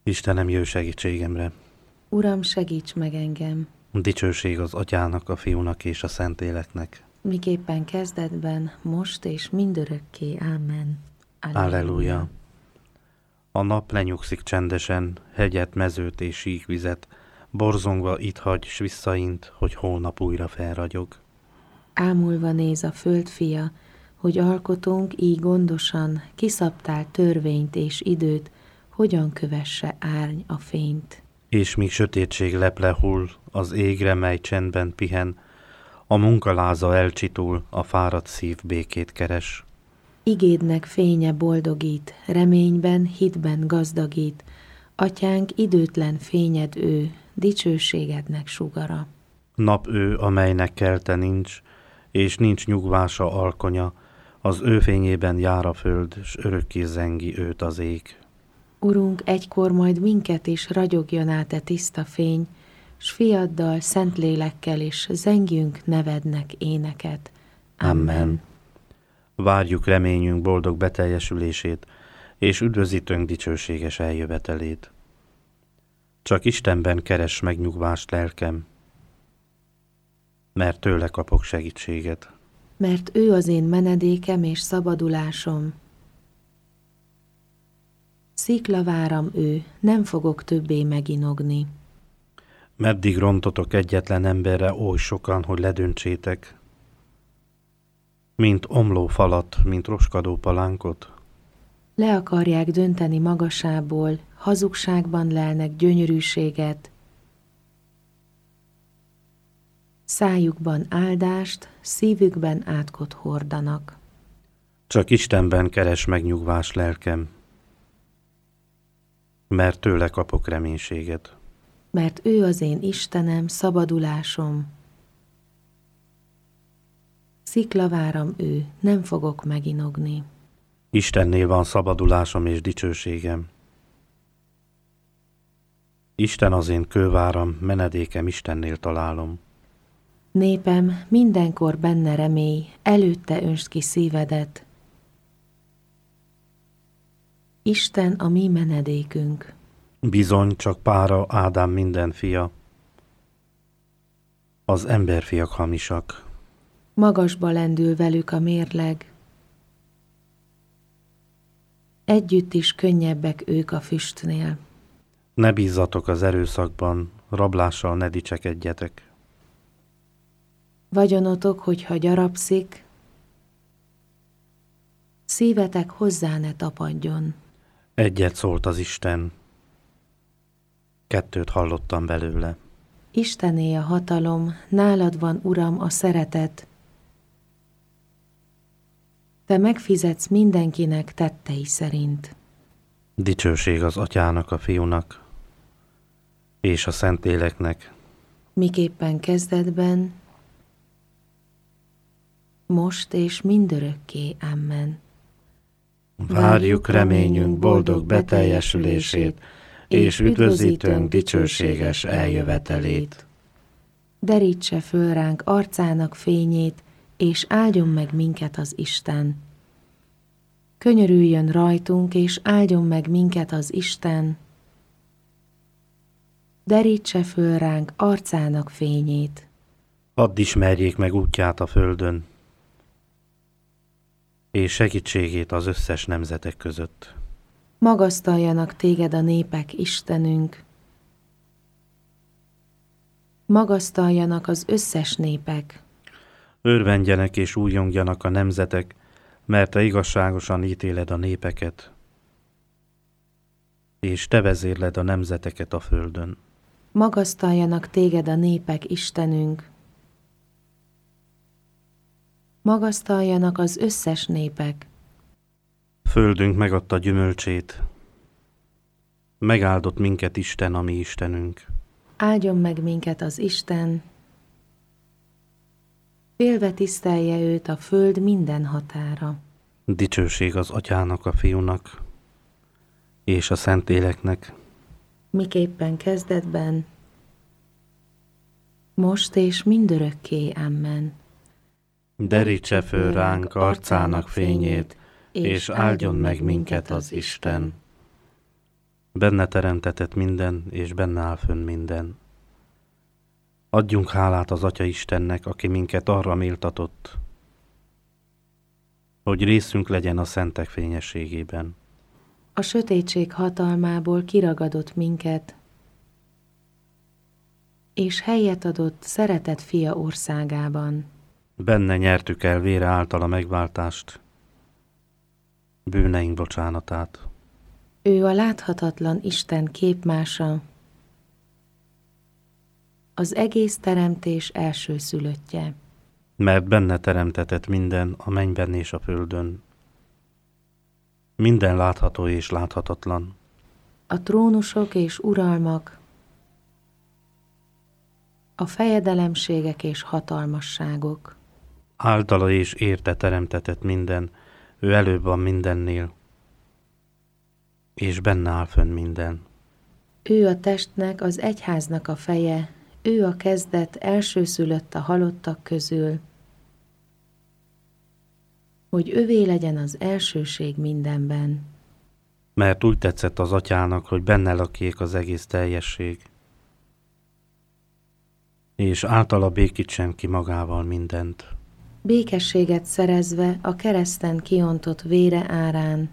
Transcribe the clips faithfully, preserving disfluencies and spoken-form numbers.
Istenem, jöjj segítségemre! Uram, segíts meg engem! Dicsőség az Atyának, a Fiúnak és a Szentléleknek. Miképpen kezdetben, most és mindörökké. Amen. Alleluja! A nap lenyugszik csendesen, hegyet, mezőt és síkvizet, borzongva itt hagy, s visszaint, hogy holnap újra felragyog. Ámulva néz a földfia, hogy alkotónk így gondosan kiszabtál törvényt és időt, hogyan kövesse árny a fényt. És míg sötétség leple hull, az égre, mely csendben pihen, a munkaláza elcsitul, a fáradt szív békét keres. Igédnek fénye boldogít, reményben, hitben gazdagít, Atyánk időtlen fényed ő, dicsőségednek sugara. Nap ő, amelynek kelte nincs, és nincs nyugvása alkonya, az ő fényében jár a föld, s örökké zengi őt az ég. Urunk, egykor majd minket is ragyogjon át e tiszta fény, s fiaddal, Szentlélekkel is zengjünk nevednek éneket. Amen. Amen. Várjuk reményünk boldog beteljesülését, és üdvözítőnk dicsőséges eljövetelét. Csak Istenben keres megnyugvást lelkem, mert tőle kapok segítséget. Mert ő az én menedékem és szabadulásom. Sziklaváram ő, nem fogok többé meginogni. Meddig rontotok egyetlen emberre oly sokan, hogy ledöntsétek? Mint omló falat, mint roskadó palánkot? Le akarják dönteni magasából, hazugságban lelnek gyönyörűséget, szájukban áldást, szívükben átkot hordanak. Csak Istenben keres megnyugvást lelkem, mert tőle kapok reménységet. Mert ő az én Istenem, szabadulásom. Sziklaváram ő, nem fogok meginogni. Istennél van szabadulásom és dicsőségem. Isten az én kőváram, menedékem Istennél találom. Népem, mindenkor benne remély, előtte öntsd ki szívedet. Isten a mi menedékünk. Bizony, csak pára Ádám minden fia. Az emberfiak hamisak. Magasba lendül velük a mérleg. Együtt is könnyebbek ők a füstnél. Ne bízzatok az erőszakban, rablással ne dicsekedjetek. Vagyonotok, hogyha gyarapszik, szívetek hozzá ne tapadjon. Egyet szólt az Isten, kettőt hallottam belőle. Istené a hatalom, nálad van, Uram, a szeretet. Te megfizetsz mindenkinek tettei szerint. Dicsőség az Atyának, a Fiúnak és a Szentléleknek. Miképpen kezdetben, most és mindörökké. Amen. Várjuk reményünk boldog beteljesülését, és üdvözítőnk dicsőséges eljövetelét. Derítse föl ránk arcának fényét, és áldjon meg minket az Isten. Könyörüljön rajtunk, és áldjon meg minket az Isten. Derítse föl ránk arcának fényét. Add ismerjék meg útját a földön, és segítségét az összes nemzetek között. Magasztaljanak téged a népek, Istenünk. Magasztaljanak az összes népek. Örvendjenek és újjongjanak a nemzetek, mert te igazságosan ítéled a népeket, és te vezérled a nemzeteket a földön. Magasztaljanak téged a népek, Istenünk. Magasztaljanak az összes népek. Földünk megadta gyümölcsét, megáldott minket Isten, a mi Istenünk. Áldjon meg minket az Isten, félve tisztelje őt a föld minden határa. Dicsőség az Atyának, a Fiúnak és a Szentléleknek. Miképpen kezdetben, most és mindörökké. Amen. Derítse föl ránk arcának fényét, és áldjon meg minket az Isten. Benne teremtetett minden, és benne áll fönn minden. Adjunk hálát az Atya Istennek, aki minket arra méltatott, hogy részünk legyen a szentek fényességében. A sötétség hatalmából kiragadott minket, és helyet adott szeretett fia országában. Benne nyertük el vére által a megváltást, bűneink bocsánatát. Ő a láthatatlan Isten képmása, az egész teremtés elsőszülöttje. Mert benne teremtetett minden a mennyben és a földön. Minden látható és láthatatlan. A trónusok és uralmak, a fejedelemségek és hatalmasságok. Általa és érte teremtetett minden, ő előbb van mindennél, és benne áll fönn minden. Ő a testnek, az egyháznak a feje, ő a kezdet, elsőszülött a halottak közül, hogy övé legyen az elsőség mindenben. Mert úgy tetszett az Atyának, hogy benne lakjék az egész teljesség, és általa békítsen ki magával mindent. Békességet szerezve a kereszten kiontott vére árán,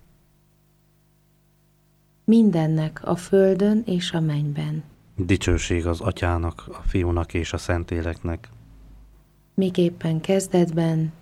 mindennek a földön és a mennyben. Dicsőség az Atyának, a Fiúnak és a Szentléleknek. Miképpen kezdetben,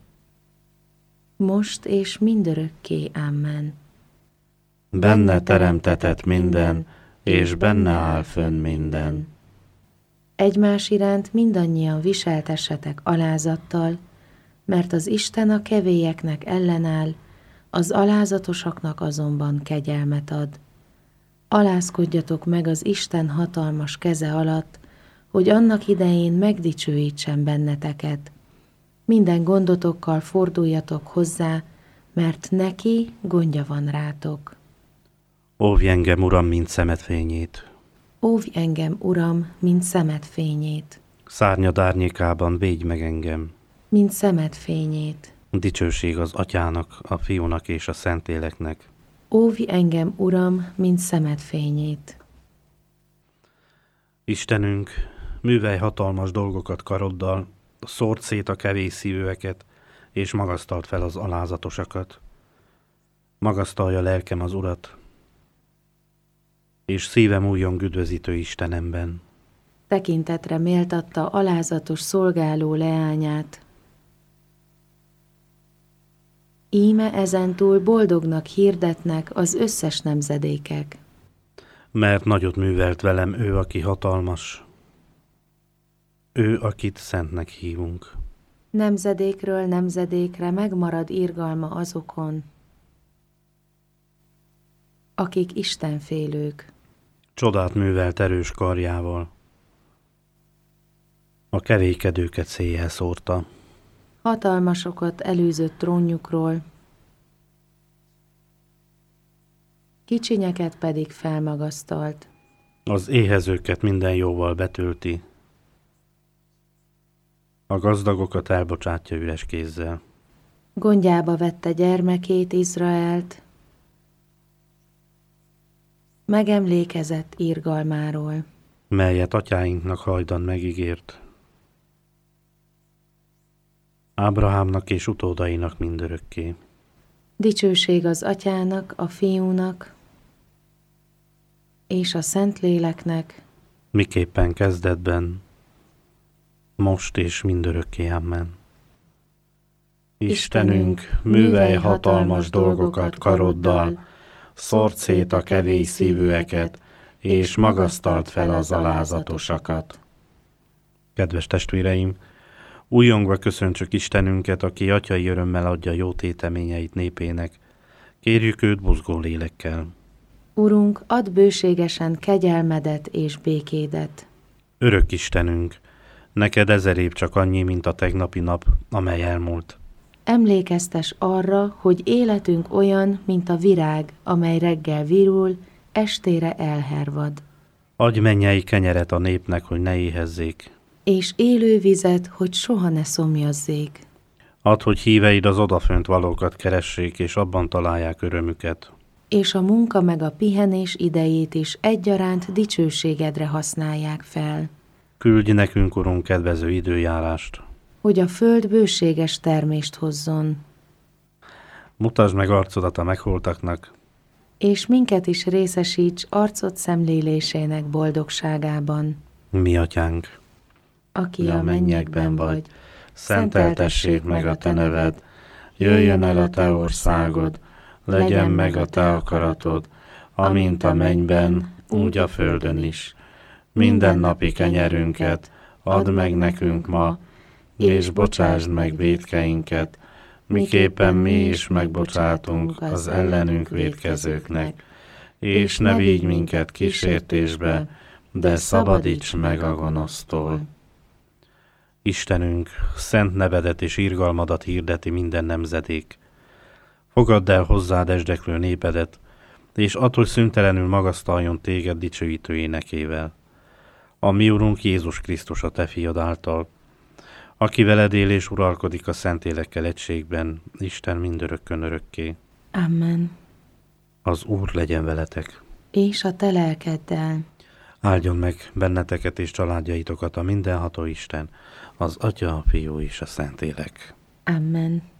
most és mindörökké. Amen. Benne teremtetett minden, és benne áll fönn minden. Egymás iránt mindannyian viseltessetek alázattal, mert az Isten a kevélyeknek ellenáll, az alázatosaknak azonban kegyelmet ad. Alázkodjatok meg az Isten hatalmas keze alatt, hogy annak idején megdicsőítsen benneteket. Minden gondotokkal forduljatok hozzá, mert neki gondja van rátok. Óvj engem, Uram, mint szemed fényét. Óvj engem, Uram, mint szemed fényét. Szárnyad árnyékában védj meg engem. Mint szemed fényét. Dicsőség az Atyának, a Fiúnak és a Szentléleknek. Óvj engem, Uram, mint szemed fényét. Istenünk, művelj hatalmas dolgokat karoddal, szórd szét a kevés szívűeket, és magasztald fel az alázatosakat. Magasztalja lelkem az Urat, és szívem újjon üdvözítő Istenemben. Tekintetre méltatta alázatos szolgáló leányát. Íme ezentúl boldognak hirdetnek az összes nemzedékek. Mert nagyot művelt velem ő, aki hatalmas, ő, akit szentnek hívunk. Nemzedékről nemzedékre megmarad irgalma azokon, akik istenfélők. Csodát művelt erős karjával, a kevékedőket széjjel szórta. Hatalmasokat elűzött trónjukról, kicsinyeket pedig felmagasztalt. Az éhezőket minden jóval betölti, a gazdagokat elbocsátja üres kézzel. Gondjába vette gyermekét, Izraelt, megemlékezett irgalmáról, melyet atyáinknak hajdan megígért, Ábrahámnak és utódainak mindörökké. Dicsőség az Atyának, a Fiúnak és a Szentléleknek, miképpen kezdetben, most és mindörökké. Amen. Istenünk, művelj hatalmas dolgokat karoddal, szórd szét a kevés szívűeket, és magasztald fel az alázatosakat. Kedves testvéreim, újongva köszöntsük Istenünket, aki atyai örömmel adja jó téteményeit népének. Kérjük őt buzgó lélekkel. Urunk, add bőségesen kegyelmedet és békédet. Örök Istenünk, neked ezer év csak annyi, mint a tegnapi nap, amely elmúlt. Emlékeztes arra, hogy életünk olyan, mint a virág, amely reggel virul, estére elhervad. Adj mennyei kenyeret a népnek, hogy ne éhezzék. És élő vizet, hogy soha ne szomjazzék. Add, hogy híveid az odafönt valókat keressék, és abban találják örömüket. és a munka meg a pihenés idejét is egyaránt dicsőségedre használják fel. Küldj nekünk, Urunk, kedvező időjárást, hogy a föld bőséges termést hozzon. Mutasd meg arcodat a megholtaknak, és minket is részesíts arcod szemlélésének boldogságában. Mi atyánk, aki a mennyekben vagy, szenteltessék meg a te neved, jöjjön el a te országod, legyen meg a te akaratod, amint a mennyben, úgy a földön is. Mindennapi kenyerünket add meg nekünk ma, és bocsásd meg vétkeinket, miképpen mi is megbocsátunk az ellenünk vétkezőknek, és ne vigy minket kísértésbe, de szabadíts meg a gonosztól. Istenünk, szent nevedet és irgalmadat hirdeti minden nemzedék. Fogadd el hozzád esdeklő népedet, és attól szüntelenül magasztaljon téged dicsőítő énekével. A mi Urunk Jézus Krisztus a te fiad által, aki veled él és uralkodik a Szentlélekkel egységben, Isten mindörökkön örökké. Amen. Az Úr legyen veletek. És a te lelkeddel. Áldjon meg benneteket és családjaitokat a mindenható Isten, az Atya, a Fiú és a Szentlélek. Amen.